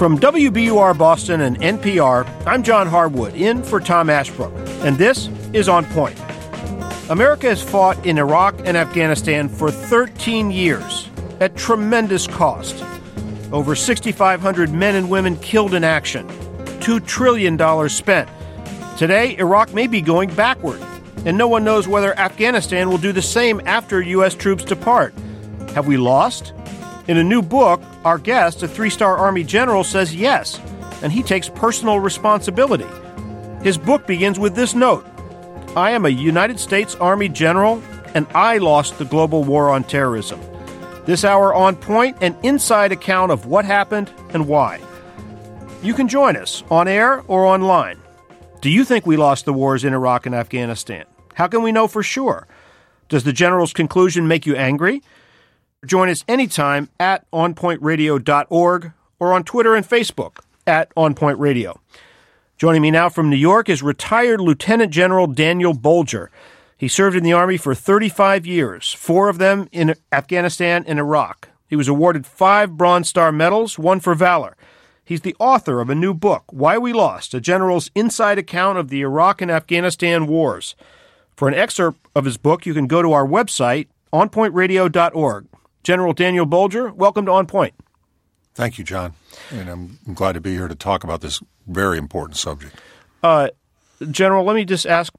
From WBUR Boston and NPR, I'm John Harwood, in for Tom Ashbrook, and this is On Point. America has fought in Iraq and Afghanistan for 13 years at tremendous cost. Over 6,500 men and women killed in action, $2 trillion spent. Today, Iraq may be going backward, and no one knows whether Afghanistan will do the same after U.S. troops depart. Have we lost? In a new book, our guest, a 3-star Army general, says yes, and he takes personal responsibility. His book begins with this note: I am a United States Army general, and I lost the global war on terrorism. This hour, On Point, an inside account of what happened and why. You can join us on air or online. Do you think we lost the wars in Iraq and Afghanistan? How can we know for sure? Does the general's conclusion make you angry? Join us anytime at onpointradio.org or on Twitter and Facebook at onpointradio. Joining me now from New York is retired Lieutenant General Daniel Bolger. He served in the Army for 35 years, 4 of them in Afghanistan and Iraq. He was awarded 5 Bronze Star medals, 1 for valor. He's the author of a new book, Why We Lost, a general's inside account of the Iraq and Afghanistan wars. For an excerpt of his book, you can go to our website, onpointradio.org. General Daniel Bolger, welcome to On Point. Thank you, John. And I'm glad to be here to talk about this very important subject. General, let me just start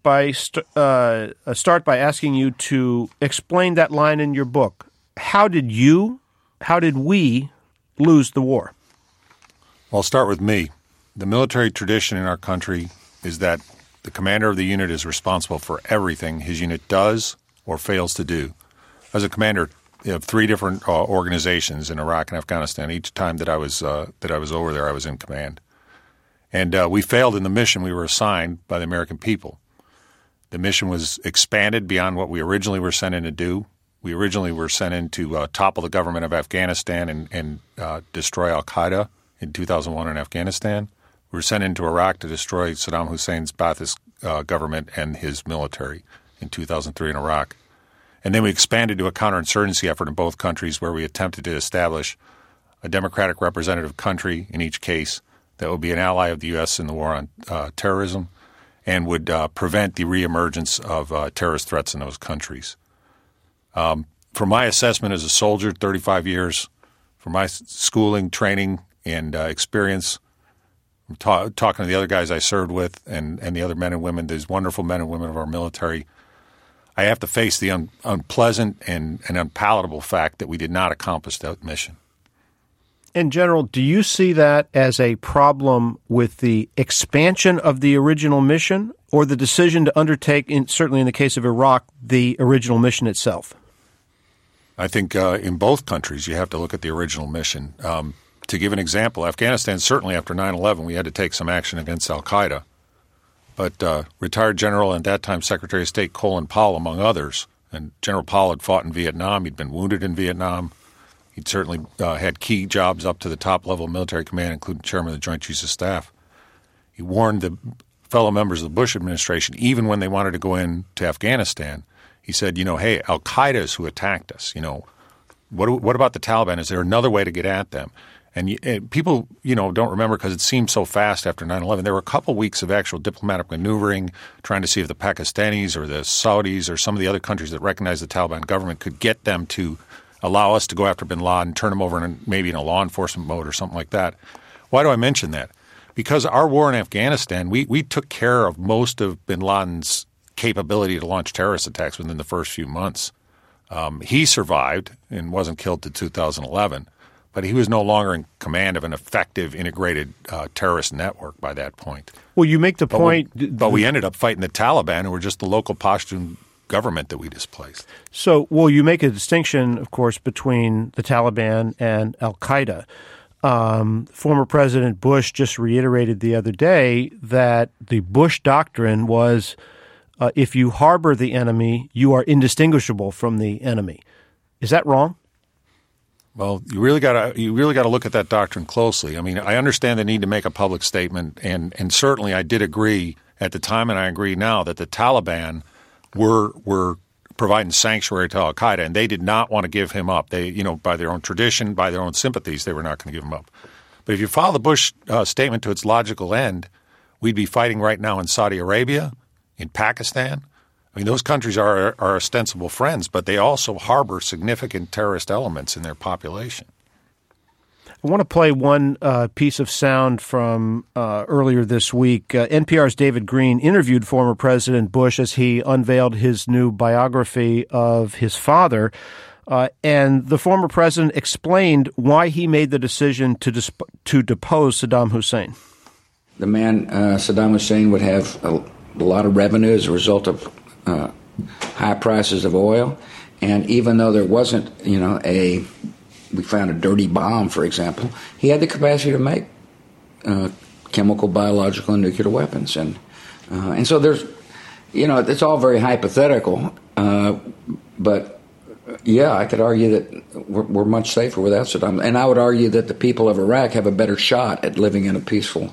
by asking you to explain that line in your book. How did we lose the war? Well, I'll start with me. The military tradition in our country is that the commander of the unit is responsible for everything his unit does or fails to do. As a commander of 3 different organizations in Iraq and Afghanistan, each time that I was over there, I was in command. And we failed in the mission we were assigned by the American people. The mission was expanded beyond what we originally were sent in to do. We originally were sent in to topple the government of Afghanistan and destroy al-Qaeda in 2001 in Afghanistan. We were sent into Iraq to destroy Saddam Hussein's Ba'athist government and his military in 2003 in Iraq. And then we expanded to a counterinsurgency effort in both countries where we attempted to establish a democratic representative country in each case that would be an ally of the U.S. in the war on terrorism and would prevent the reemergence of terrorist threats in those countries. From my assessment as a soldier, 35 years, from my schooling, training, and experience, talking to the other guys I served with and the other men and women, these wonderful men and women of our military, I have to face the unpleasant and unpalatable fact that we did not accomplish that mission. And, General, do you see that as a problem with the expansion of the original mission or the decision to undertake, certainly in the case of Iraq, the original mission itself? I think in both countries you have to look at the original mission. To give an example, Afghanistan, certainly after 9/11, we had to take some action against al-Qaeda. But retired General and at that time Secretary of State Colin Powell, among others, and General Powell had fought in Vietnam. He'd been wounded in Vietnam. He'd certainly had key jobs up to the top level of military command, including Chairman of the Joint Chiefs of Staff. He warned the fellow members of the Bush administration, even when they wanted to go into Afghanistan, he said, hey, al-Qaeda is who attacked us. What about the Taliban? Is there another way to get at them? And people, don't remember because it seemed so fast after 9/11. There were a couple weeks of actual diplomatic maneuvering, trying to see if the Pakistanis or the Saudis or some of the other countries that recognized the Taliban government could get them to allow us to go after bin Laden, turn him over maybe in a law enforcement mode or something like that. Why do I mention that? Because our war in Afghanistan, we took care of most of bin Laden's capability to launch terrorist attacks within the first few months. He survived and wasn't killed to 2011. But he was no longer in command of an effective, integrated terrorist network by that point. Well, you make the point. But we ended up fighting the Taliban, who were just the local Pashtun government that we displaced. So, you make a distinction, of course, between the Taliban and al-Qaeda. Former President Bush just reiterated the other day that the Bush doctrine was if you harbor the enemy, you are indistinguishable from the enemy. Is that wrong? Well, you really got to look at that doctrine closely. I mean, I understand the need to make a public statement, and certainly I did agree at the time, and I agree now, that the Taliban were providing sanctuary to al-Qaeda, and they did not want to give him up. They, by their own tradition, by their own sympathies, they were not going to give him up. But if you follow the Bush statement to its logical end, we'd be fighting right now in Saudi Arabia, in Pakistan. I mean, those countries are ostensible friends, but they also harbor significant terrorist elements in their population. I want to play one piece of sound from earlier this week. NPR's David Green interviewed former President Bush as he unveiled his new biography of his father. And the former president explained why he made the decision to depose Saddam Hussein. The man, Saddam Hussein, would have a lot of revenue as a result of high prices of oil. And even though there wasn't, we found a dirty bomb, for example, he had the capacity to make chemical, biological, and nuclear weapons. And so there's, it's all very hypothetical. But yeah, I could argue that we're much safer without Saddam. And I would argue that the people of Iraq have a better shot at living in a peaceful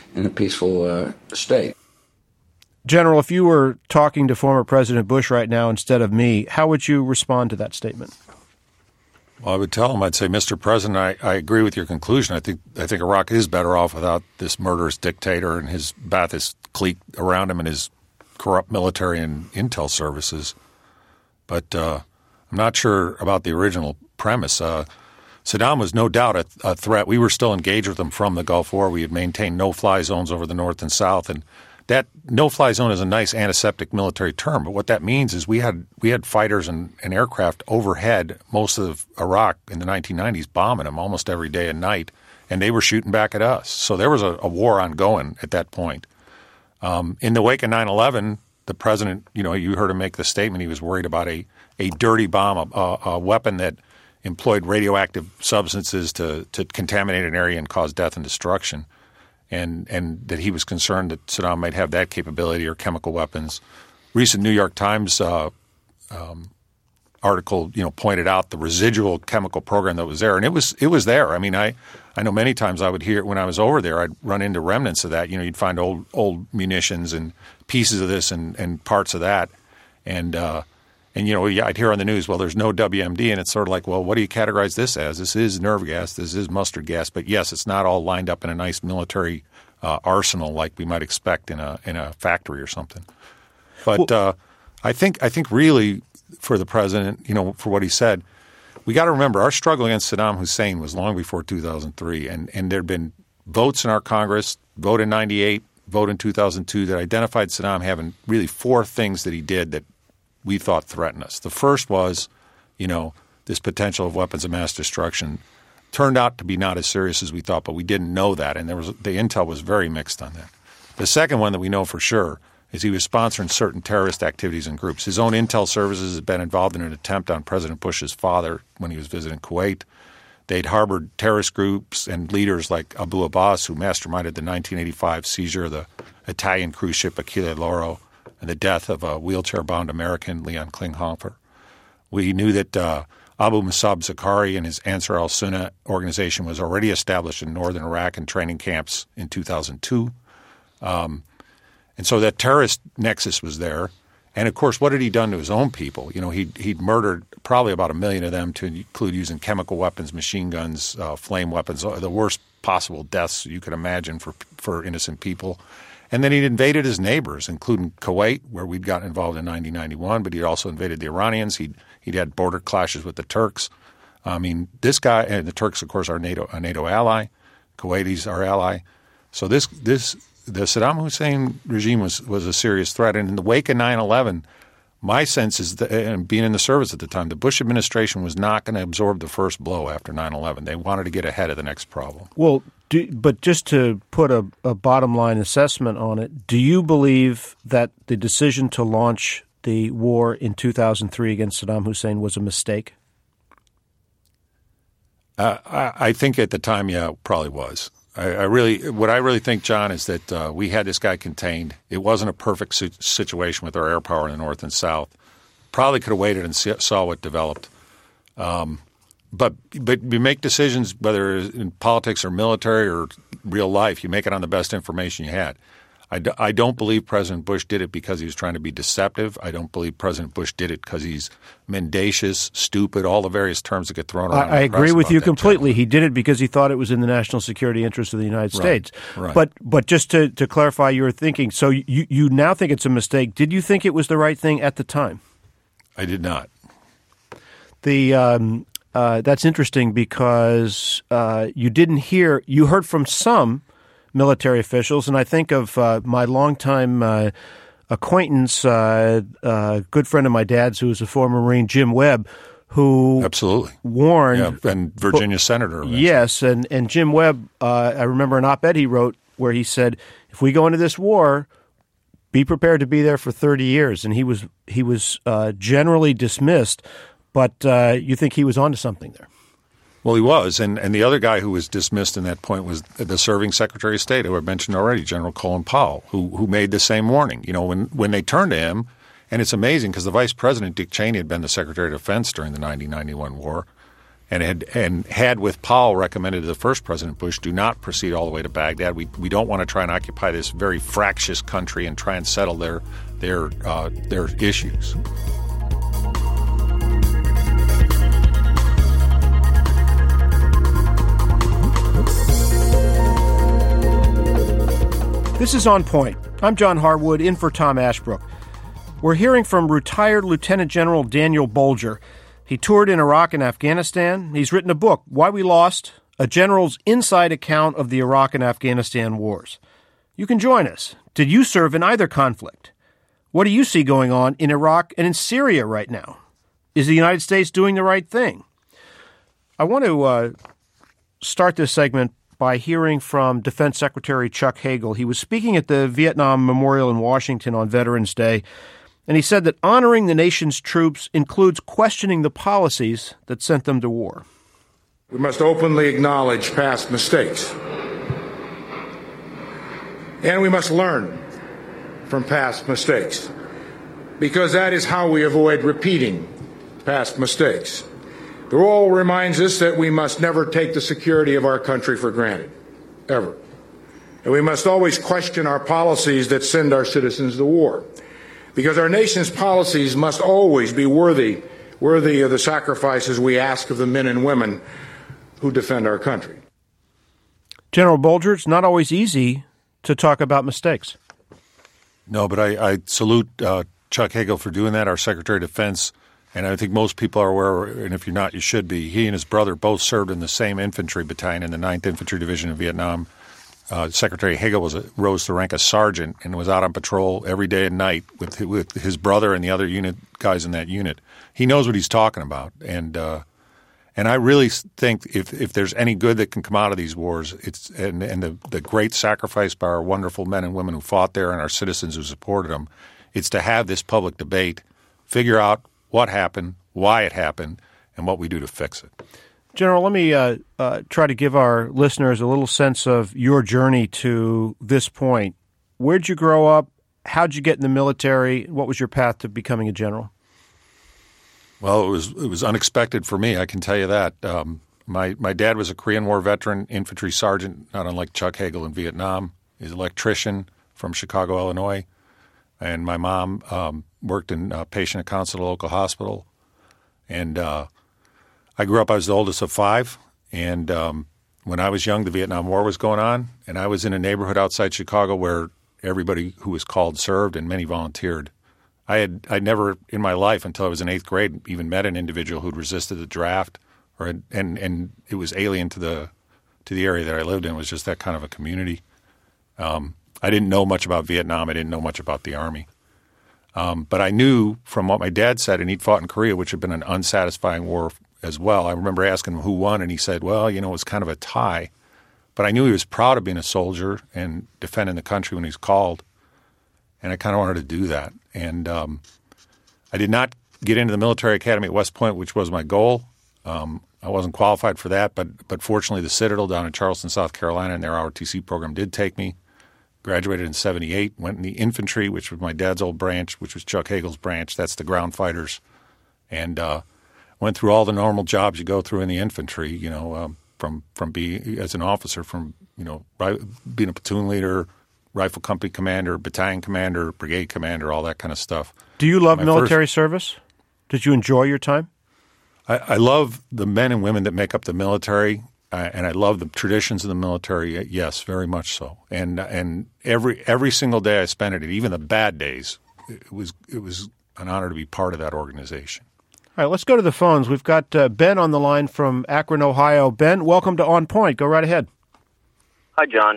state. General, if you were talking to former President Bush right now instead of me, how would you respond to that statement? Well, I would tell him, I'd say, Mr. President, I agree with your conclusion. I think Iraq is better off without this murderous dictator and his Ba'athist clique around him and his corrupt military and intel services. But I'm not sure about the original premise. Saddam was no doubt a threat. We were still engaged with him from the Gulf War. We had maintained no-fly zones over the north and south, and that no-fly zone is a nice antiseptic military term, but what that means is we had fighters and aircraft overhead most of Iraq in the 1990s bombing them almost every day and night, and they were shooting back at us. So there was a war ongoing at that point. In the wake of 9/11, the president, you heard him make the statement, he was worried about a dirty bomb, a weapon that employed radioactive substances to contaminate an area and cause death and destruction. And that he was concerned that Saddam might have that capability or chemical weapons. Recent New York Times article, pointed out the residual chemical program that was there, and it was there. I mean, I know many times I would hear when I was over there, I'd run into remnants of that. You'd find old munitions and pieces of this and parts of that, and I'd hear on the news, well, there's no WMD, and it's sort of like, well, what do you categorize this as? This is nerve gas, this is mustard gas, but yes, it's not all lined up in a nice military arsenal like we might expect in a factory or something. But I think really for the president, for what he said, we got to remember our struggle against Saddam Hussein was long before 2003, and there had been votes in our Congress, vote in 98, vote in 2002 that identified Saddam having really four things that he did that we thought threatened us. The first was, this potential of weapons of mass destruction turned out to be not as serious as we thought, but we didn't know that, and the intel was very mixed on that. The second one that we know for sure is he was sponsoring certain terrorist activities and groups. His own intel services had been involved in an attempt on President Bush's father when he was visiting Kuwait. They'd harbored terrorist groups and leaders like Abu Abbas, who masterminded the 1985 seizure of the Italian cruise ship Achille Lauro and the death of a wheelchair-bound American, Leon Klinghoffer. We knew that Abu Musab Zakari and his Ansar al-Sunnah organization was already established in northern Iraq and training camps in 2002. And so that terrorist nexus was there. And, of course, what had he done to his own people? He'd murdered probably about 1 million of them, to include using chemical weapons, machine guns, flame weapons, the worst possible deaths you could imagine for innocent people. And then he'd invaded his neighbors, including Kuwait, where we'd gotten involved in 1991, but he'd also invaded the Iranians. He'd had border clashes with the Turks. I mean, this guy, and the Turks, of course, are a NATO ally. Kuwaitis are ally. So the Saddam Hussein regime was a serious threat. And in the wake of 9/11, my sense is that, and being in the service at the time, the Bush administration was not going to absorb the first blow after 9/11. They wanted to get ahead of the next problem. Well, but just to put a bottom line assessment on it, do you believe that the decision to launch the war in 2003 against Saddam Hussein was a mistake? I think at the time, yeah, it probably was. What I really think, John, is that we had this guy contained. It wasn't a perfect situation with our air power in the north and south. Probably could have waited and saw what developed. But you make decisions, whether in politics or military or real life, you make it on the best information you had. I don't believe President Bush did it because he was trying to be deceptive. I don't believe President Bush did it because he's mendacious, stupid, all the various terms that get thrown around. I agree with you completely. Term. He did it because he thought it was in the national security interest of the United States. Right. But just to clarify your thinking, so you now think it's a mistake. Did you think it was the right thing at the time? I did not. That's interesting because you heard from some military officials, and I think of my longtime acquaintance, good friend of my dad's who was a former Marine, Jim Webb, who absolutely warned. Yeah, and Virginia senator. Eventually. Yes, and Jim Webb, I remember an op-ed he wrote where he said, if we go into this war, be prepared to be there for 30 years. And he was generally dismissed, but you think he was onto something there. Well, he was, and the other guy who was dismissed in that point was the serving Secretary of State, who I mentioned already, General Colin Powell, who made the same warning. You know, when they turned to him, and it's amazing because the Vice President, Dick Cheney, had been the Secretary of Defense during the 1991 war, and had with Powell recommended to the first President Bush, do not proceed all the way to Baghdad. We don't want to try and occupy this very fractious country and try and settle their issues. This is On Point. I'm John Harwood, in for Tom Ashbrook. We're hearing from retired Lieutenant General Daniel Bolger. He toured in Iraq and Afghanistan. He's written a book, Why We Lost, a general's inside account of the Iraq and Afghanistan wars. You can join us. Did you serve in either conflict? What do you see going on in Iraq and in Syria right now? Is the United States doing the right thing? I want to start this segment by hearing from Defense Secretary Chuck Hagel. He was speaking at the Vietnam Memorial in Washington on Veterans Day, and he said that honoring the nation's troops includes questioning the policies that sent them to war. We must openly acknowledge past mistakes, and we must learn from past mistakes, because that is how we avoid repeating past mistakes. The role reminds us that we must never take the security of our country for granted, ever. And we must always question our policies that send our citizens to war, because our nation's policies must always be worthy of the sacrifices we ask of the men and women who defend our country. General Bolger, it's not always easy to talk about mistakes. No, but I salute Chuck Hagel for doing that, our Secretary of Defense. And I think most people are aware, and if you're not, you should be. He and his brother both served in the same infantry battalion in the 9th Infantry Division in Vietnam. Secretary Hagel rose to rank as sergeant and was out on patrol every day and night with his brother and the other unit guys in that unit. He knows what he's talking about, and I really think if there's any good that can come out of these wars, it's and the great sacrifice by our wonderful men and women who fought there and our citizens who supported them, it's to have this public debate, figure out what happened, why it happened, and what we do to fix it. General, let me try to give our listeners a little sense of your journey to this point. Where'd you grow up? How'd you get in the military? What was your path to becoming a general? Well, it was unexpected for me, I can tell you that. My dad was a Korean War veteran, infantry sergeant, not unlike Chuck Hagel in Vietnam. He's an electrician from Chicago, Illinois. And my mom worked in patient accounts at a local hospital. And I grew up, I was the oldest of 5. And when I was young, the Vietnam War was going on. And I was in a neighborhood outside Chicago where everybody who was called served and many volunteered. I'd never in my life until I was in 8th grade even met an individual who'd resisted the draft, and it was alien to the area that I lived in. It was just that kind of a community. I didn't know much about Vietnam. I didn't know much about the Army. But I knew from what my dad said, and he'd fought in Korea, which had been an unsatisfying war as well. I remember asking him who won, and he said, well, it was kind of a tie. But I knew he was proud of being a soldier and defending the country when he was called, and I kind of wanted to do that. And I did not get into the military academy at West Point, which was my goal. I wasn't qualified for that, but fortunately the Citadel down in Charleston, South Carolina, and their ROTC program did take me. Graduated in 78, went in the infantry, which was my dad's old branch, which was Chuck Hagel's branch. That's the ground fighters. And went through all the normal jobs you go through in the infantry, from being as an officer, from being a platoon leader, rifle company commander, battalion commander, brigade commander, all that kind of stuff. Do you love military service? Did you enjoy your time? I love the men and women that make up the military, and I love the traditions of the military. Yes, very much so. And every single day I spent it, even the bad days, it was an honor to be part of that organization. All right, let's go to the phones. We've got Ben on the line from Akron, Ohio. Ben, welcome to On Point. Go right ahead. Hi, John.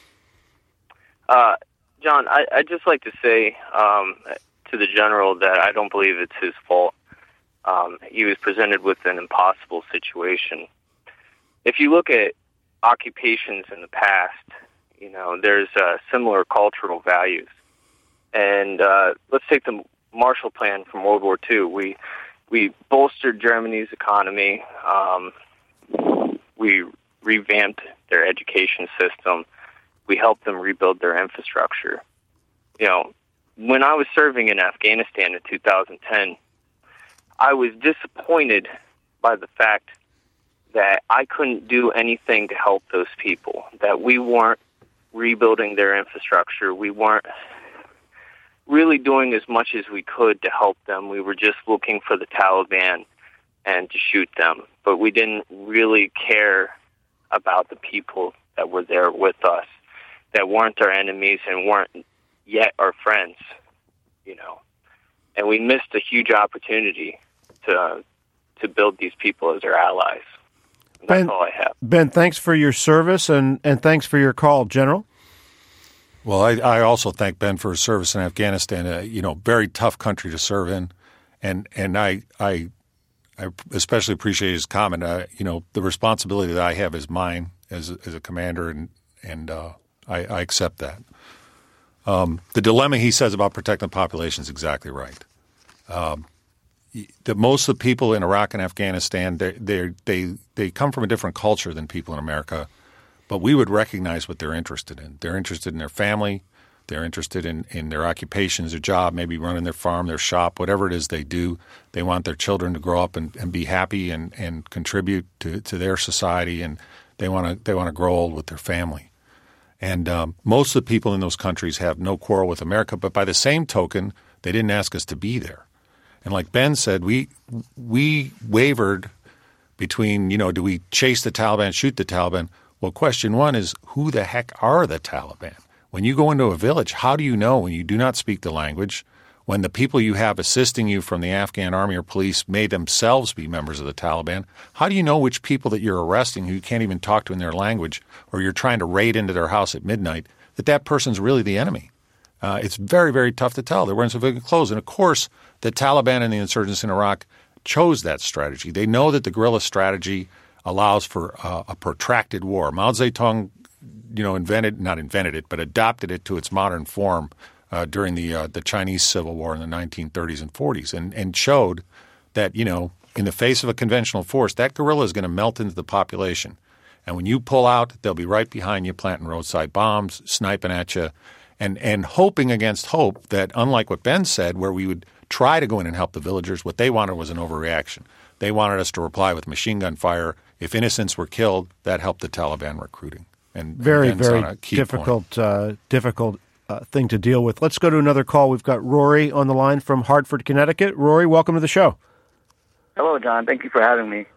John, I'd just like to say to the general that I don't believe it's his fault. He was presented with an impossible situation. If you look at occupations in the past, there's similar cultural values. And let's take the Marshall Plan from World War II. We bolstered Germany's economy. We revamped their education system. We helped them rebuild their infrastructure. When I was serving in Afghanistan in 2010, I was disappointed by the fact that I couldn't do anything to help those people, that we weren't rebuilding their infrastructure. We weren't really doing as much as we could to help them. We were just looking for the Taliban and to shoot them. But we didn't really care about the people that were there with us, that weren't our enemies and weren't yet our friends, And we missed a huge opportunity to build these people as our allies. And that's all I have. Ben, thanks for your service and thanks for your call, General. Well, I also thank Ben for his service in Afghanistan. Very tough country to serve in, and I especially appreciate his comment. The responsibility that I have is mine as a commander, and I accept that. The dilemma he says about protecting the population is exactly right. Most of the people in Iraq and Afghanistan, they come from a different culture than people in America, but we would recognize what they're interested in. They're interested in their family. They're interested in their occupations, their job, maybe running their farm, their shop, whatever it is they do. They want their children to grow up and be happy and contribute to their society, and they want to grow old with their family. And most of the people in those countries have no quarrel with America, but by the same token, they didn't ask us to be there. And like Ben said, we wavered between, do we chase the Taliban, shoot the Taliban? Well, question one is, who the heck are the Taliban? When you go into a village, how do you know when you do not speak the language, when the people you have assisting you from the Afghan army or police may themselves be members of the Taliban? How do you know which people that you're arresting who you can't even talk to in their language, or you're trying to raid into their house at midnight, that person's really the enemy? It's very, very tough to tell. They're wearing civilian clothes. And, of course, the Taliban and the insurgents in Iraq chose that strategy. They know that the guerrilla strategy allows for a protracted war. Mao Zedong, not invented it, but adopted it to its modern form during the Chinese Civil War in the 1930s and 40s, and showed that, in the face of a conventional force, that guerrilla is going to melt into the population. And when you pull out, they'll be right behind you, planting roadside bombs, sniping at you, and hoping against hope that, unlike what Ben said, where we would try to go in and help the villagers, what they wanted was an overreaction. They wanted us to reply with machine gun fire. If innocents were killed, that helped the Taliban recruiting. And very difficult thing to deal with. Let's go to another call. We've got Rory on the line from Hartford, Connecticut. Rory, welcome to the show. Hello, John. Thank you for having me.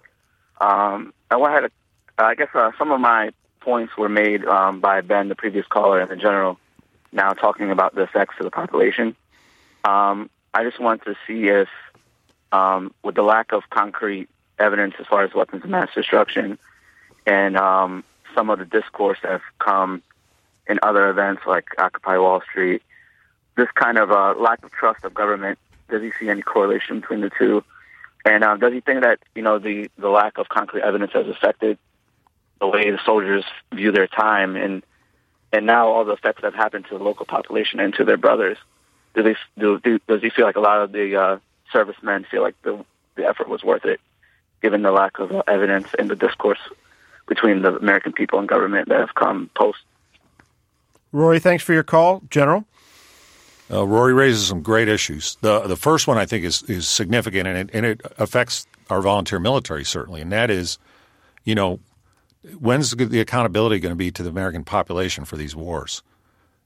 I guess some of my points were made by Ben, the previous caller, and the general, now talking about the effects of the population. I just wanted to see if, with the lack of concrete evidence as far as weapons of mass destruction and some of the discourse that have come in other events like Occupy Wall Street, this kind of lack of trust of government, does he see any correlation between the two? And does he think that, the lack of concrete evidence has affected the way the soldiers view their time and now all the effects that have happened to the local population and to their brothers? Does he feel like a lot of the servicemen feel like the effort was worth it, given the lack of evidence and the discourse between the American people and government that have come post? Rory, thanks for your call. General? Rory raises some great issues. The first one I think is significant, and it affects our volunteer military certainly, and that is, when's the accountability going to be to the American population for these wars?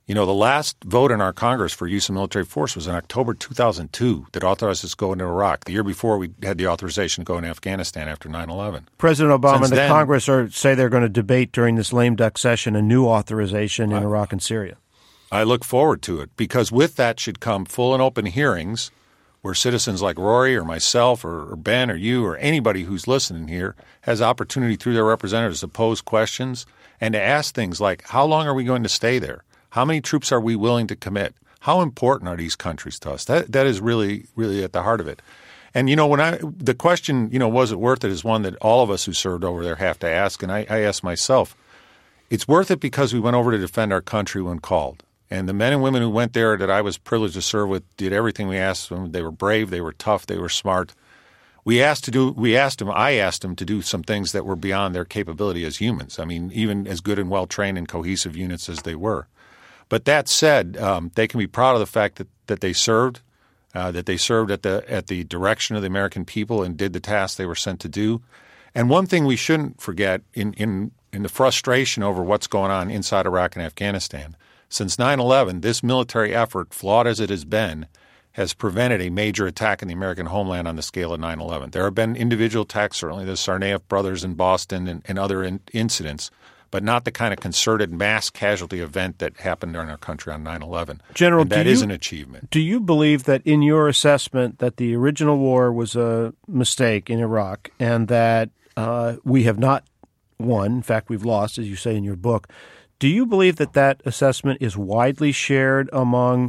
You know, the last vote in our Congress for use of military force was in October 2002 that authorized us to go into Iraq. The year before, we had the authorization to go into Afghanistan after 9/11. President Obama Since and the then, Congress say they're going to debate during this lame duck session a new authorization in Iraq and Syria. I look forward to it because with that should come full and open hearings where citizens like Rory or myself or Ben or you or anybody who's listening here has opportunity through their representatives to pose questions and to ask things like, how long are we going to stay there? How many troops are we willing to commit? How important are these countries to us? That is really, really at the heart of it. And, you know, the question, you know, was it worth it is one that all of us who served over there have to ask. And I asked myself, it's worth it because we went over to defend our country when called. And the men and women who went there that I was privileged to serve with did everything we asked them. They were brave. They were tough. They were smart. I asked them to do some things that were beyond their capability as humans. I mean, even as good and well-trained and cohesive units as they were. But that said, they can be proud of the fact that they served at the direction of the American people and did the tasks they were sent to do. And one thing we shouldn't forget in the frustration over what's going on inside Iraq and Afghanistan, since 9/11, this military effort, flawed as it has been, has prevented a major attack in the American homeland on the scale of 9/11. There have been individual attacks, certainly the Tsarnaev brothers in Boston and other incidents, but not the kind of concerted mass casualty event that happened in our country on 9/11. General, and that is an achievement. Do you believe that in your assessment that the original war was a mistake in Iraq and that we have not won, in fact, we've lost, as you say in your book, do you believe that assessment is widely shared among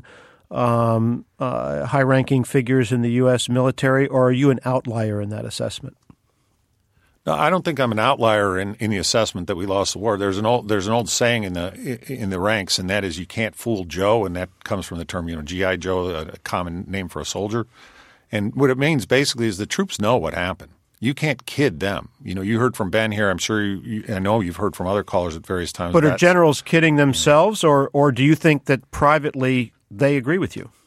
high-ranking figures in the U.S. military, or are you an outlier in that assessment? No, I don't think I'm an outlier in the assessment that we lost the war. There's an old saying in the ranks, and that is you can't fool Joe, and that comes from the term, G.I. Joe, a common name for a soldier. And what it means basically is the troops know what happened. You can't kid them. You heard from Ben here. I'm sure I know you've heard from other callers at various times. But are generals kidding themselves, or do you think that privately they agree with you?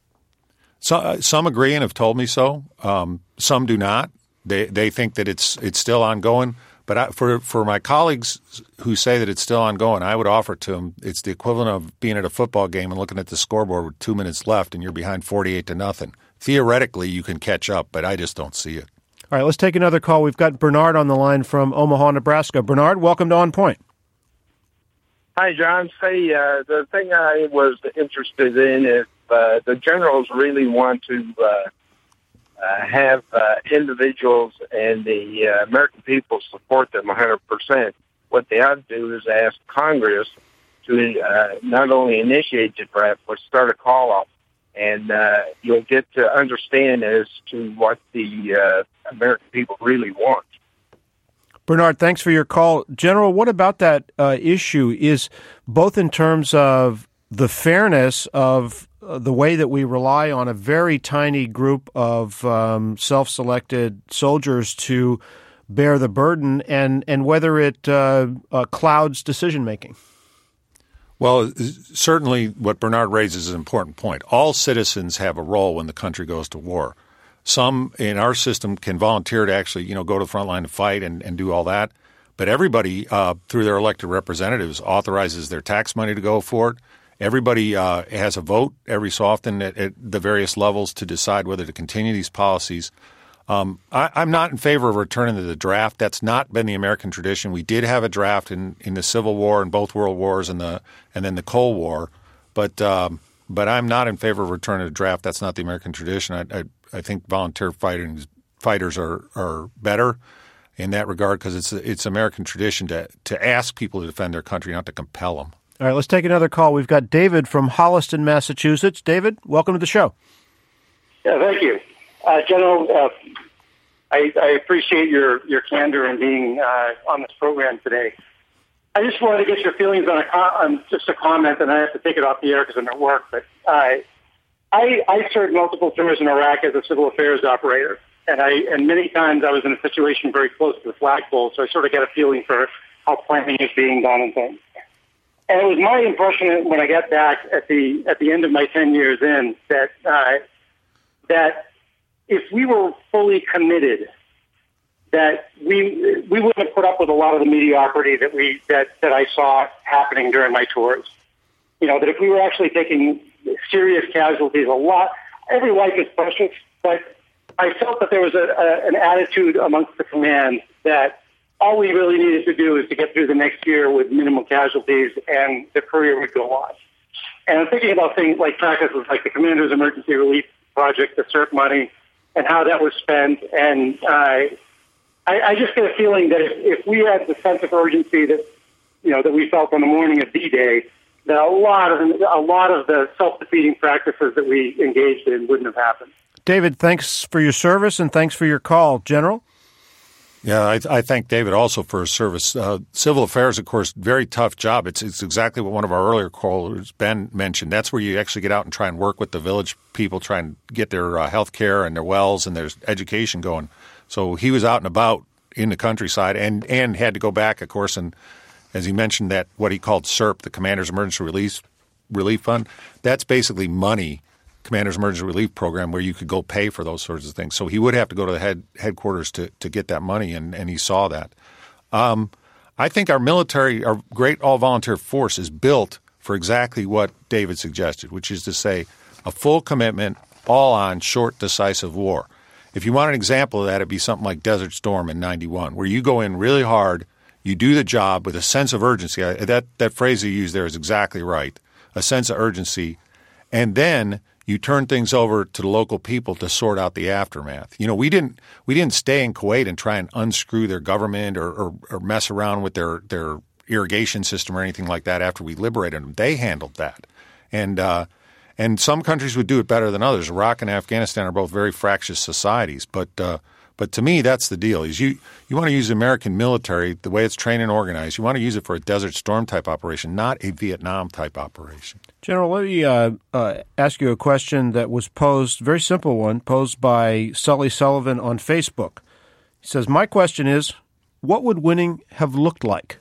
So, some agree and have told me so. Some do not. They think that it's still ongoing. But for my colleagues who say that it's still ongoing, I would offer to them it's the equivalent of being at a football game and looking at the scoreboard with 2 minutes left and you're behind 48-0. Theoretically, you can catch up, but I just don't see it. All right, let's take another call. We've got Bernard on the line from Omaha, Nebraska. Bernard, welcome to On Point. Hi, John. Say, the thing I was interested in is the generals really want to have individuals and the American people support them 100%. What they ought to do is ask Congress to not only initiate the draft, but start a call-off. And you'll get to understand as to what the American people really want. Bernard, thanks for your call. General, what about that issue is both in terms of the fairness of the way that we rely on a very tiny group of self-selected soldiers to bear the burden and whether it clouds decision-making? Well, certainly what Bernard raises is an important point. All citizens have a role when the country goes to war. Some in our system can volunteer to actually, go to the front line to fight and do all that. But everybody, through their elected representatives, authorizes their tax money to go for it. Everybody has a vote every so often at the various levels to decide whether to continue these policies. I'm not in favor of returning to the draft. That's not been the American tradition. We did have a draft in the Civil War and both World Wars and then the Cold War, but I'm not in favor of returning to the draft. That's not the American tradition. I think volunteer fighters are better in that regard because it's American tradition to ask people to defend their country, not to compel them. All right, let's take another call. We've got David from Holliston, Massachusetts. David, welcome to the show. Yeah, thank you. General, I appreciate your candor in being on this program today. I just wanted to get your feelings on just a comment, and I have to take it off the air because I'm at work. But I served multiple tours in Iraq as a civil affairs operator, and many times I was in a situation very close to the flagpole, so I sort of get a feeling for how planning is being done and things. And it was my impression when I got back at the end of my 10 years in that if we were fully committed, that we wouldn't have put up with a lot of the mediocrity that I saw happening during my tours. that if we were actually taking serious casualties, every life is precious, but I felt that there was an attitude amongst the command that all we really needed to do is to get through the next year with minimal casualties, and the career would go on. And I'm thinking about things like practices like the Commander's Emergency Relief Project, the CERP money, and how that was spent. And I just get a feeling that if we had the sense of urgency that we felt on the morning of D-Day, that a lot of the self-defeating practices that we engaged in wouldn't have happened. David, thanks for your service and thanks for your call. General? Yeah, I thank David also for his service. Civil affairs, of course, very tough job. It's exactly what one of our earlier callers, Ben, mentioned. That's where you actually get out and try and work with the village people, try and get their health care and their wells and their education going. So he was out and about in the countryside and had to go back, of course, and as he mentioned, that what he called CERP, the Commander's Emergency Relief Fund, that's basically money, Commander's Emergency Relief Program, where you could go pay for those sorts of things. So he would have to go to the headquarters to get that money, and he saw that. I think our military, our great all-volunteer force is built for exactly what David suggested, which is to say a full commitment, all on short, decisive war. If you want an example of that, it'd be something like Desert Storm in 91, where you go in really hard, you do the job with a sense of urgency. That phrase you used there is exactly right, a sense of urgency, and then you turn things over to the local people to sort out the aftermath. We didn't stay in Kuwait and try and unscrew their government or mess around with their irrigation system or anything like that after we liberated them. They handled that. And some countries would do it better than others. Iraq and Afghanistan are both very fractious societies. But to me, that's the deal. Is you want to use the American military, the way it's trained and organized, you want to use it for a Desert Storm type operation, not a Vietnam type operation. General, let me ask you a question that was posed, very simple one, posed by Sully Sullivan on Facebook. He says, my question is, what would winning have looked like?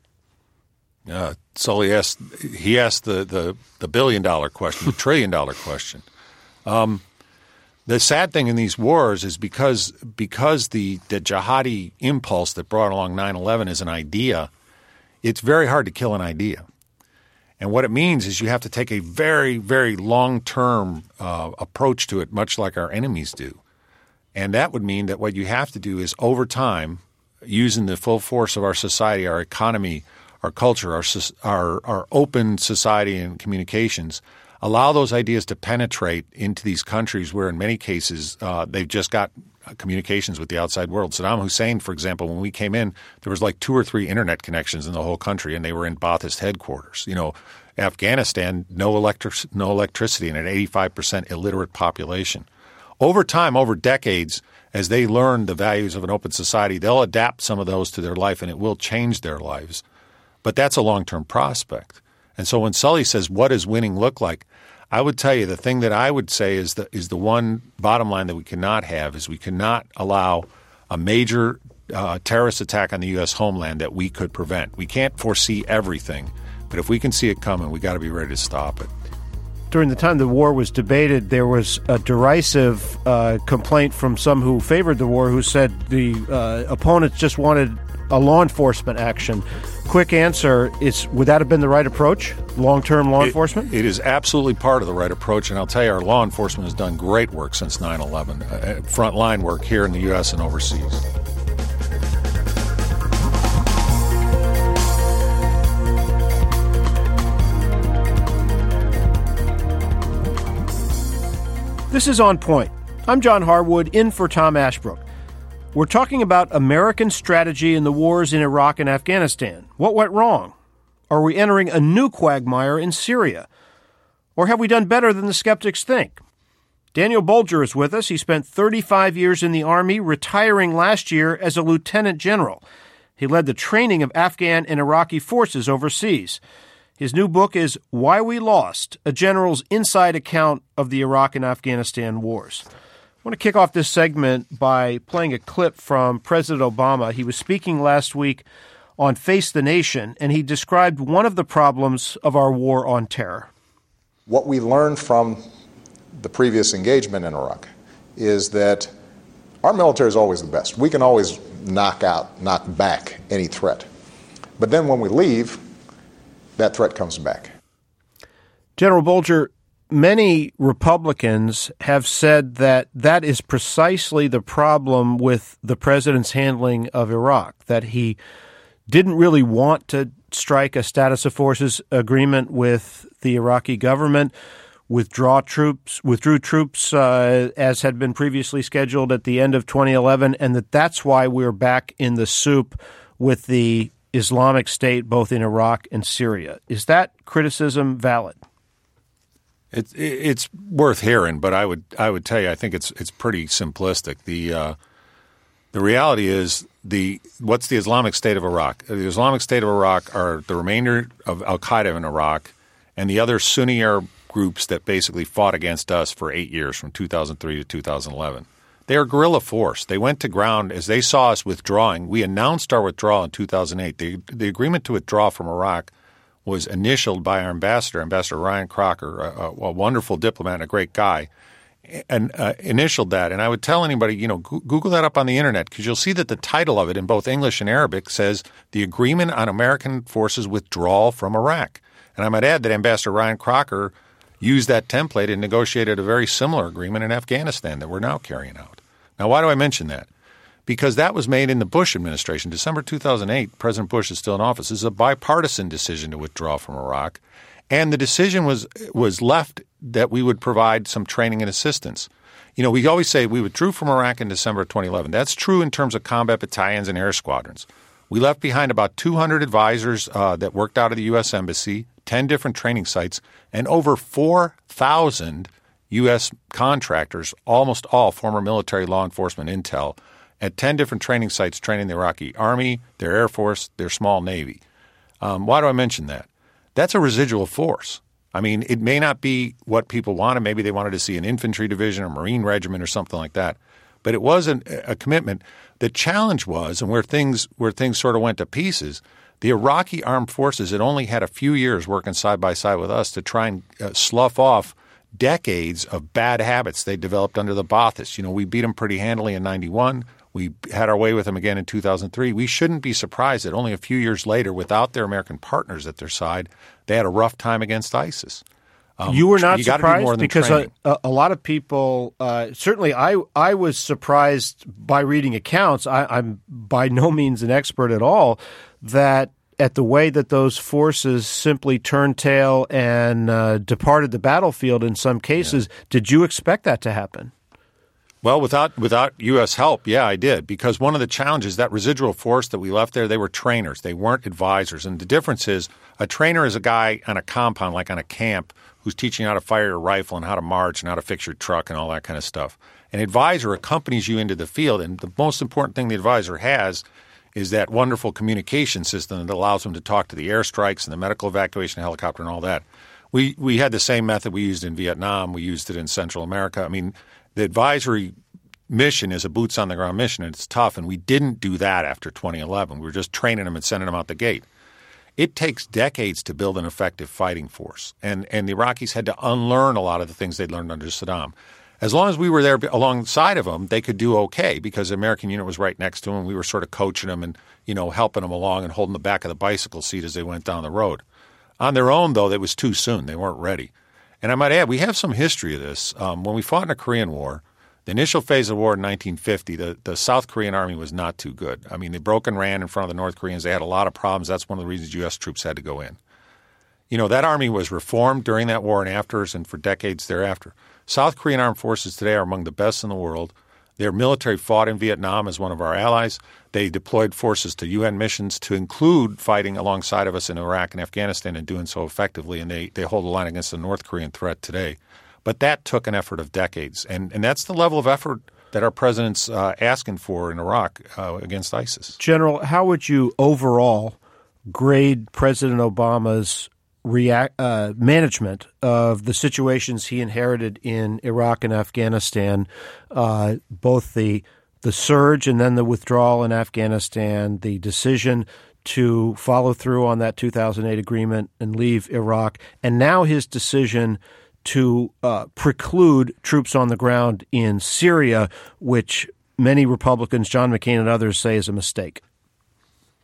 Sully asked the $1 billion question, the $1 trillion question. The sad thing in these wars is because the jihadi impulse that brought along 9/11 is an idea, it's very hard to kill an idea. And what it means is you have to take a very, very long-term approach to it, much like our enemies do. And that would mean that what you have to do is over time, using the full force of our society, our economy, our culture, our open society and communications, allow those ideas to penetrate into these countries where in many cases they've just got communications with the outside world. Saddam Hussein, for example, when we came in, there was like 2 or 3 internet connections in the whole country, and they were in Ba'athist headquarters. Afghanistan, no electricity, and an 85% illiterate population. Over time, over decades, as they learn the values of an open society, they'll adapt some of those to their life, and it will change their lives. But that's a long-term prospect. And so when Sully says, what does winning look like? I would tell you the thing that I would say is the one bottom line that we cannot have is we cannot allow a major terrorist attack on the U.S. homeland that we could prevent. We can't foresee everything, but if we can see it coming, we got to be ready to stop it. During the time the war was debated, there was a derisive complaint from some who favored the war who said the opponents just wanted a law enforcement action. Quick answer is, would that have been the right approach, long-term law enforcement? It is absolutely part of the right approach, and I'll tell you, our law enforcement has done great work since 9/11, frontline work here in the U.S. and overseas. This is On Point. I'm John Harwood, in for Tom Ashbrook. We're talking about American strategy in the wars in Iraq and Afghanistan. What went wrong? Are we entering a new quagmire in Syria? Or have we done better than the skeptics think? Daniel Bolger is with us. He spent 35 years in the Army, retiring last year as a lieutenant general. He led the training of Afghan and Iraqi forces overseas. His new book is Why We Lost, a General's Inside Account of the Iraq and Afghanistan Wars. I want to kick off this segment by playing a clip from President Obama. He was speaking last week on Face the Nation, and he described one of the problems of our war on terror. What we learned from the previous engagement in Iraq is that our military is always the best. We can always knock back any threat. But then when we leave, that threat comes back. General Bolger, many Republicans have said that that is precisely the problem with the president's handling of Iraq, that he didn't really want to strike a status of forces agreement with the Iraqi government, withdrew troops as had been previously scheduled at the end of 2011, and that's why we're back in the soup with the Islamic State both in Iraq and Syria. Is that criticism valid? It's worth hearing, but I would tell you I think it's pretty simplistic. The reality is what's the Islamic State of Iraq? The Islamic State of Iraq are the remainder of al-Qaeda in Iraq and the other Sunni Arab groups that basically fought against us for 8 years, from 2003 to 2011. They are guerrilla force. They went to ground as they saw us withdrawing. We announced our withdrawal in 2008. The agreement to withdraw from Iraq was initialed by our ambassador, Ambassador Ryan Crocker, a wonderful diplomat and a great guy, and initialed that. And I would tell anybody, Google that up on the internet, because you'll see that the title of it in both English and Arabic says the Agreement on American Forces Withdrawal from Iraq. And I might add that Ambassador Ryan Crocker used that template and negotiated a very similar agreement in Afghanistan that we're now carrying out. Now, why do I mention that? Because that was made in the Bush administration. December 2008, President Bush is still in office. This is a bipartisan decision to withdraw from Iraq. And the decision was left that we would provide some training and assistance. We always say we withdrew from Iraq in December of 2011. That's true in terms of combat battalions and air squadrons. We left behind about 200 advisors that worked out of the U.S. Embassy, 10 different training sites, and over 4,000 U.S. contractors, almost all former military law enforcement intel, at 10 different training sites training the Iraqi Army, their Air Force, their small Navy. Why do I mention that? That's a residual force. I mean, it may not be what people wanted. Maybe they wanted to see an infantry division or Marine regiment or something like that. But it was a commitment. The challenge was, and where things sort of went to pieces, the Iraqi armed forces had only had a few years working side by side with us to try and slough off decades of bad habits they developed under the Ba'athists. We beat them pretty handily in 91. We had our way with them again in 2003. We shouldn't be surprised that only a few years later, without their American partners at their side, they had a rough time against ISIS. You were not surprised because a lot of people certainly I was surprised by reading accounts. I'm by no means an expert at all that at the way that those forces simply turned tail and departed the battlefield in some cases. Yeah. Did you expect that to happen? Well, without U.S. help, yeah, I did. Because one of the challenges, that residual force that we left there, they were trainers. They weren't advisors. And the difference is a trainer is a guy on a compound, like on a camp, who's teaching you how to fire your rifle and how to march and how to fix your truck and all that kind of stuff. An advisor accompanies you into the field, and the most important thing the advisor has is that wonderful communication system that allows them to talk to the airstrikes and the medical evacuation helicopter and all that. We had the same method we used in Vietnam. We used it in Central America. I mean, the advisory mission is a boots-on-the-ground mission, and it's tough, and we didn't do that after 2011. We were just training them and sending them out the gate. It takes decades to build an effective fighting force, and the Iraqis had to unlearn a lot of the things they'd learned under Saddam. As long as we were there alongside of them, they could do okay because the American unit was right next to them. We were sort of coaching them and, helping them along and holding the back of the bicycle seat as they went down the road. On their own, though, it was too soon. They weren't ready. And I might add, we have some history of this. When we fought in the Korean War, the initial phase of the war in 1950, the South Korean army was not too good. I mean, they broke and ran in front of the North Koreans. They had a lot of problems. That's one of the reasons U.S. troops had to go in. That army was reformed during that war and afters and for decades thereafter. South Korean armed forces today are among the best in the world. Their military fought in Vietnam as one of our allies. They deployed forces to UN missions to include fighting alongside of us in Iraq and Afghanistan and doing so effectively, and they hold the line against the North Korean threat today. But that took an effort of decades, and that's the level of effort that our president's asking for in Iraq against ISIS. General, how would you overall grade President Obama's management of the situations he inherited in Iraq and Afghanistan, both the surge and then the withdrawal in Afghanistan, the decision to follow through on that 2008 agreement and leave Iraq, and now his decision to preclude troops on the ground in Syria, which many Republicans, John McCain and others, say is a mistake?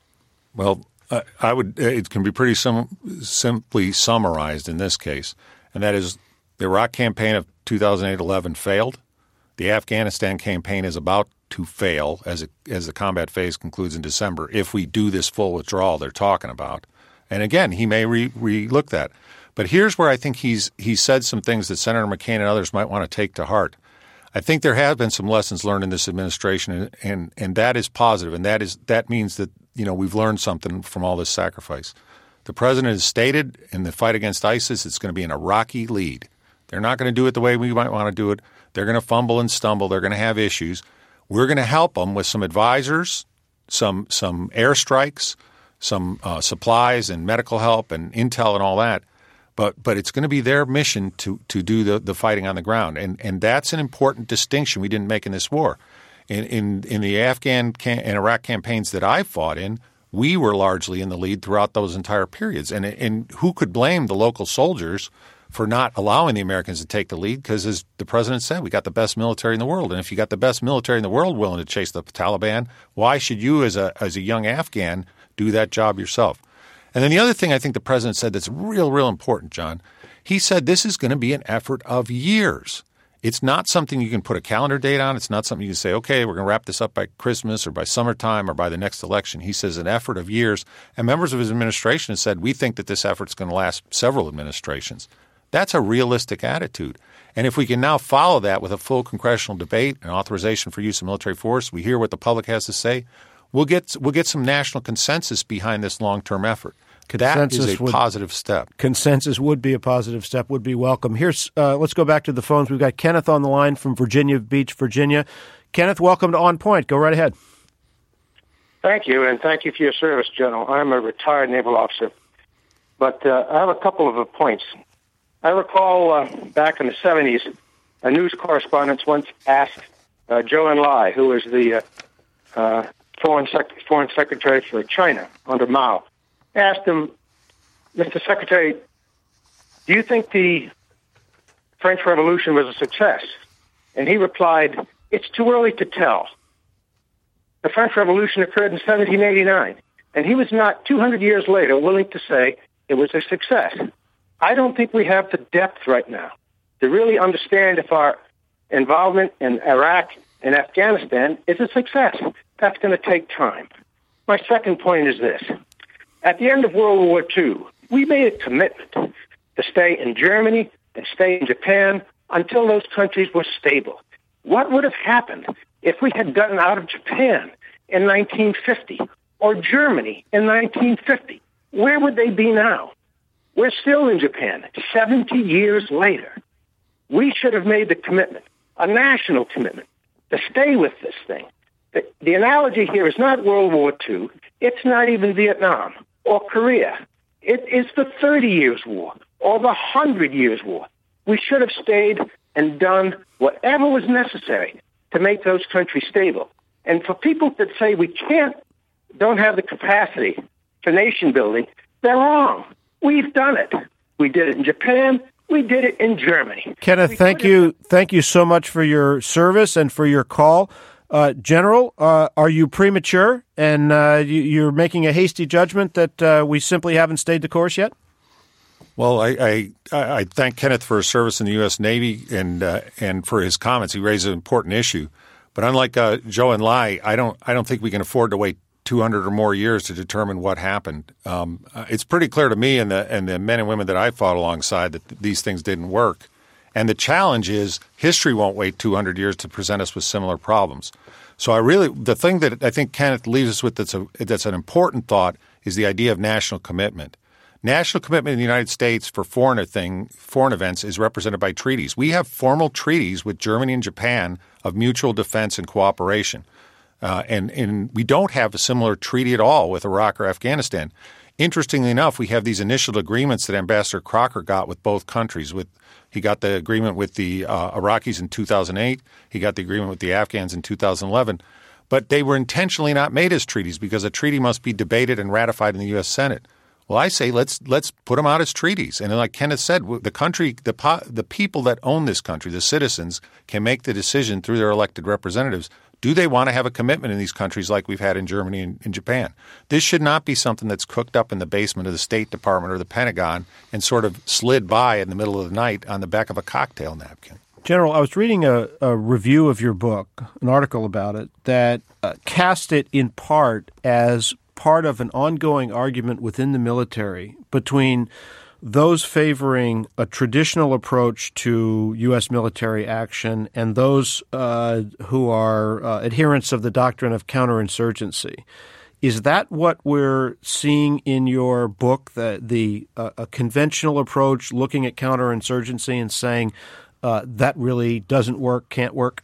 Well, it can be pretty simply summarized in this case. and that is the Iraq campaign of 2008-11 failed. The Afghanistan campaign is about to fail as the combat phase concludes in December if we do this full withdrawal they're talking about. And again, he may re-look that. But here's where I think he's said some things that Senator McCain and others might want to take to heart. I think there have been some lessons learned in this administration, and that is positive, and that means that we've learned something from all this sacrifice. The president has stated in the fight against ISIS it's going to be an Iraqi lead. They're not going to do it the way we might want to do it. They're going to fumble and stumble. They're going to have issues. We're going to help them with some advisors, some airstrikes, some supplies and medical help and intel and all that. But it's going to be their mission to do the fighting on the ground. And that's an important distinction we didn't make in this war. In the Afghan and Iraq campaigns that I fought in, we were largely in the lead throughout those entire periods. And who could blame the local soldiers for not allowing the Americans to take the lead? Because as the president said, we got the best military in the world. And if you got the best military in the world willing to chase the Taliban, why should you as a young Afghan do that job yourself? And then the other thing I think the president said that's real important, John, he said this is going to be an effort of years. It's not something you can put a calendar date on. It's not something you can say, okay, we're going to wrap this up by Christmas or by summertime or by the next election. He says an effort of years. And members of his administration have said, we think that this effort is going to last several administrations. That's a realistic attitude. And if we can now follow that with a full congressional debate and authorization for use of military force, we hear what the public has to say, we'll get some national consensus behind this long-term effort. That is a positive step. Consensus would be a positive step, would be welcome. Here's let's go back to the phones. We've got Kenneth on the line from Virginia Beach, Virginia. Kenneth, welcome to On Point. Go right ahead. Thank you, and thank you for your service, General. I'm a retired naval officer, but I have a couple of points. I recall back in the 70s, a news correspondent once asked Zhou Enlai, who was the foreign secretary for China under Mao, asked him, Mr. Secretary, do you think the French Revolution was a success? And he replied, it's too early to tell. The French Revolution occurred in 1789, and he was not 200 years later willing to say it was a success. I don't think we have the depth right now to really understand if our involvement in Iraq and Afghanistan is a success. That's going to take time. My second point is this. At the end of World War II, we made a commitment to stay in Germany and stay in Japan until those countries were stable. What would have happened if we had gotten out of Japan in 1950 or Germany in 1950? Where would they be now? We're still in Japan 70 years later. We should have made the commitment, a national commitment, to stay with this thing. The analogy here is not World War II. It's not even Vietnam or Korea. It is the 30 Years' War or the 100 Years' War. We should have stayed and done whatever was necessary to make those countries stable. And for people that say we don't have the capacity for nation building, they're wrong. We've done it. We did it in Japan. We did it in Germany. Kenneth, thank you. Thank you so much for your service and for your call. General, are you premature and you're making a hasty judgment that we simply haven't stayed the course yet? Well, I thank Kenneth for his service in the U.S. Navy and for his comments. He raised an important issue. But unlike Zhou Enlai, I don't think we can afford to wait 200 or more years to determine what happened. It's pretty clear to me and the men and women that I fought alongside that these things didn't work. And the challenge is history won't wait 200 years to present us with similar problems. So the thing that I think Kenneth leaves us with that's an important thought is the idea of national commitment. National commitment in the United States for foreign events is represented by treaties. We have formal treaties with Germany and Japan of mutual defense and cooperation. And we don't have a similar treaty at all with Iraq or Afghanistan. Interestingly enough, we have these initial agreements that Ambassador Crocker got with both countries. He got the agreement with the Iraqis in 2008. He got the agreement with the Afghans in 2011. But they were intentionally not made as treaties because a treaty must be debated and ratified in the U.S. Senate. Well, I say let's put them out as treaties. And like Kenneth said, the country, the people that own this country, the citizens, can make the decision through their elected representatives. Do they want to have a commitment in these countries like we've had in Germany and in Japan? This should not be something that's cooked up in the basement of the State Department or the Pentagon and sort of slid by in the middle of the night on the back of a cocktail napkin. General, I was reading a review of your book, an article about it, that cast it in part as part of an ongoing argument within the military between those favoring a traditional approach to U.S. military action and those who are adherents of the doctrine of counterinsurgency. Is that what we're seeing in your book, the conventional approach looking at counterinsurgency and saying that really doesn't work, can't work?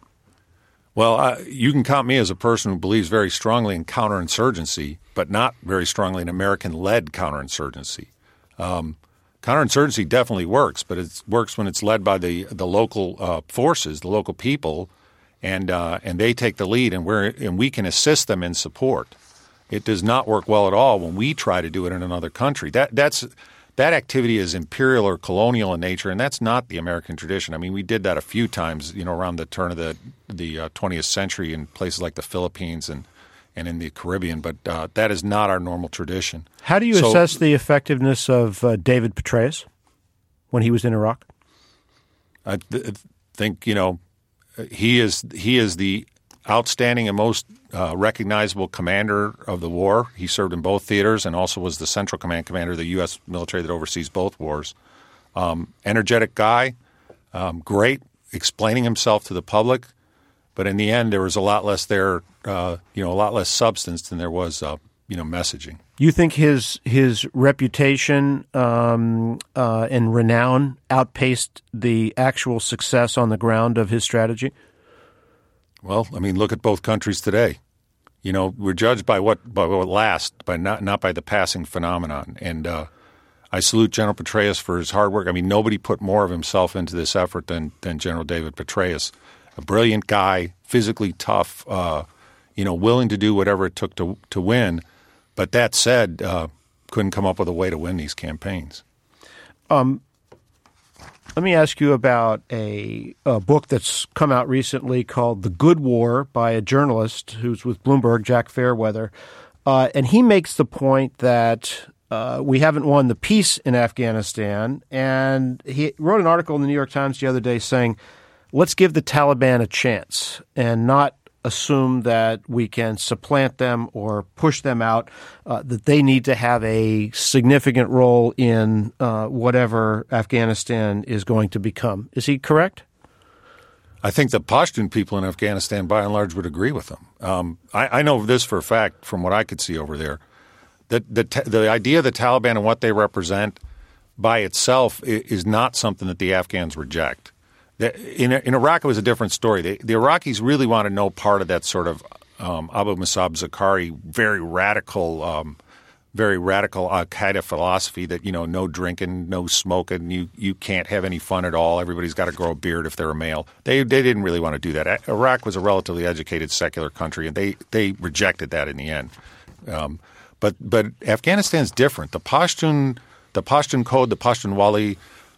Well, you can count me as a person who believes very strongly in counterinsurgency, but not very strongly in American-led counterinsurgency. Counterinsurgency definitely works, but it works when it's led by the local forces, the local people, and they take the lead, and we can assist them in support. It does not work well at all when we try to do it in another country. That activity is imperial or colonial in nature, and that's not the American tradition. I mean, we did that a few times, around the turn of the 20th century in places like the Philippines and in the Caribbean, but that is not our normal tradition. How do you assess the effectiveness of David Petraeus when he was in Iraq? I think, he is the outstanding and most recognizable commander of the war. He served in both theaters and also was the Central Command commander of the U.S. military that oversees both wars. Energetic guy, great, explaining himself to the public, but in the end there was a lot less there, a lot less substance than there was, messaging. You think his reputation and renown outpaced the actual success on the ground of his strategy? Well, I mean, look at both countries today. We're judged by what lasts, by not by the passing phenomenon. And I salute General Petraeus for his hard work. I mean, nobody put more of himself into this effort than General David Petraeus. A brilliant guy, physically tough, willing to do whatever it took to win. But that said, couldn't come up with a way to win these campaigns. Let me ask you about a book that's come out recently called The Good War by a journalist who's with Bloomberg, Jack Fairweather. And he makes the point that we haven't won the peace in Afghanistan. And he wrote an article in the New York Times the other day saying, let's give the Taliban a chance and not assume that we can supplant them or push them out, that they need to have a significant role in whatever Afghanistan is going to become. Is he correct? I think the Pashtun people in Afghanistan, by and large, would agree with him. I know this for a fact from what I could see over there, that the idea of the Taliban and what they represent by itself is not something that the Afghans reject. In Iraq, it was a different story. The Iraqis really wanted no part of that sort of Abu Musab Zakari, very radical al-Qaeda philosophy that, no drinking, no smoking, you can't have any fun at all. Everybody's got to grow a beard if they're a male. They didn't really want to do that. Iraq was a relatively educated secular country, and they rejected that in the end. But Afghanistan's different. The Pashtun code, the Pashtunwali,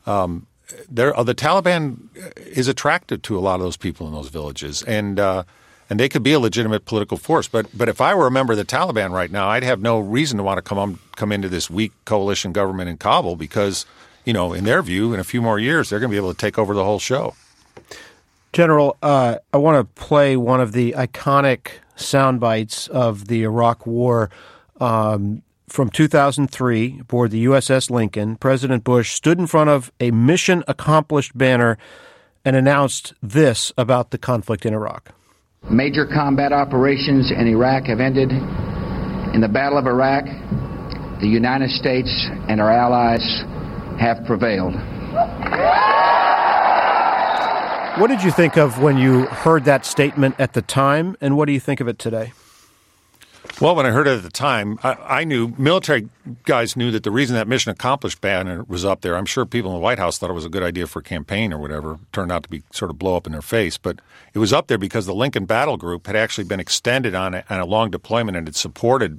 the Taliban is attractive to a lot of those people in those villages, and they could be a legitimate political force. But if I were a member of the Taliban right now, I'd have no reason to want to come into this weak coalition government in Kabul because, in their view, in a few more years, they're going to be able to take over the whole show. General, I want to play one of the iconic sound bites of the Iraq War. From 2003, aboard the USS Lincoln, President Bush stood in front of a mission accomplished banner and announced this about the conflict in Iraq. Major combat operations in Iraq have ended. In the Battle of Iraq, the United States and our allies have prevailed. What did you think of when you heard that statement at the time, and what do you think of it today? Well, when I heard it at the time, I knew, military guys knew that the reason that mission accomplished banner was up there, I'm sure people in the White House thought it was a good idea for a campaign or whatever. It turned out to be sort of blow up in their face. But it was up there because the Lincoln Battle Group had actually been extended on a long deployment and had supported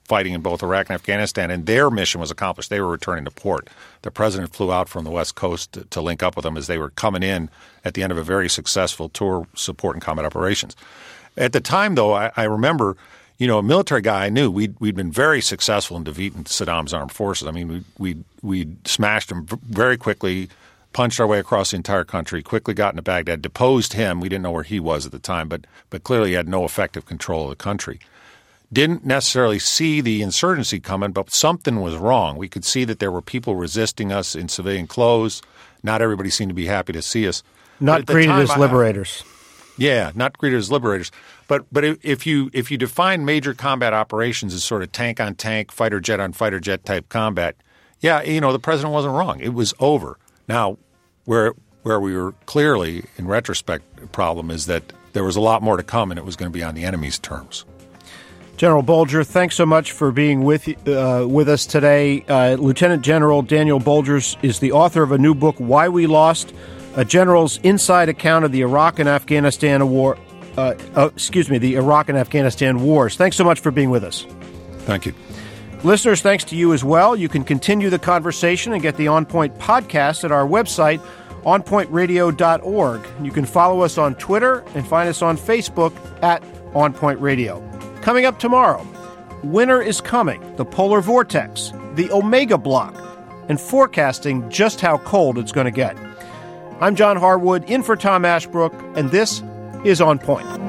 fighting in both Iraq and Afghanistan, and their mission was accomplished. They were returning to port. The president flew out from the West Coast to link up with them as they were coming in at the end of a very successful tour supporting combat operations. At the time, though, I remember, a military guy I knew, we'd been very successful in defeating Saddam's armed forces. I mean, we smashed him very quickly, punched our way across the entire country, quickly got into Baghdad, deposed him. We didn't know where he was at the time, but clearly had no effective control of the country. Didn't necessarily see the insurgency coming, but something was wrong. We could see that there were people resisting us in civilian clothes. Not everybody seemed to be happy to see us. Not greeted as liberators. Yeah, not greeted as liberators. But if you define major combat operations as sort of tank on tank, fighter jet on fighter jet type combat, yeah, the president wasn't wrong. It was over. Now, where we were clearly, in retrospect, the problem is that there was a lot more to come, and it was going to be on the enemy's terms. General Bolger, thanks so much for being with us today. Lieutenant General Daniel Bolger is the author of a new book, Why We Lost, a general's inside account of the Iraq and Afghanistan war. The Iraq and Afghanistan wars. Thanks so much for being with us. Thank you. Listeners, thanks to you as well. You can continue the conversation and get the On Point podcast at our website, onpointradio.org. You can follow us on Twitter and find us on Facebook at On Point Radio. Coming up tomorrow, winter is coming, the polar vortex, the Omega Block, and forecasting just how cold it's going to get. I'm John Harwood, in for Tom Ashbrook, and this is On Point.